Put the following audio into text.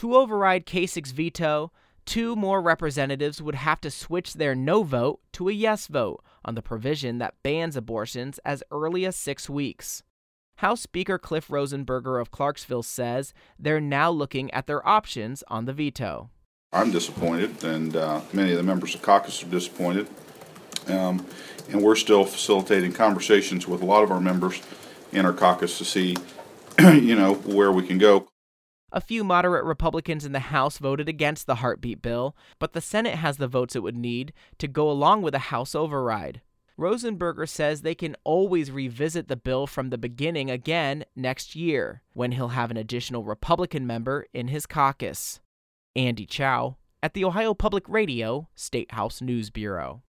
To override Kasich's veto, 2 more representatives would have to switch their no vote to a yes vote on the provision that bans abortions as early as 6 weeks. House Speaker Cliff Rosenberger of Clarksville says they're now looking at their options on the veto. I'm disappointed, and many of the members of caucus are disappointed. And we're still facilitating conversations with a lot of our members in our caucus to see, where we can go. A few moderate Republicans in the House voted against the heartbeat bill, but the Senate has the votes it would need to go along with a House override. Rosenberger says they can always revisit the bill from the beginning again next year, when he'll have an additional Republican member in his caucus. Andy Chow at the Ohio Public Radio State House News Bureau.